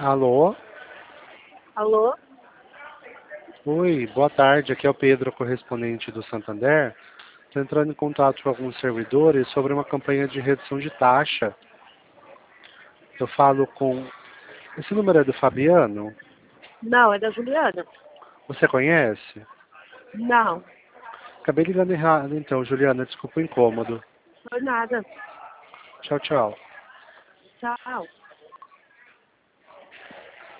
Alô? Alô? Oi, boa tarde. Aqui é o Pedro, correspondente do Santander. Estou entrando em contato com alguns servidores sobre uma campanha de redução de taxa. Eu falo com... Esse número é do Fabiano? Não, é da Juliana. Você conhece? Não, Acabei ligando errado, então, Juliana. Desculpa o incômodo. foi nada. Tchau, tchau. Tchau.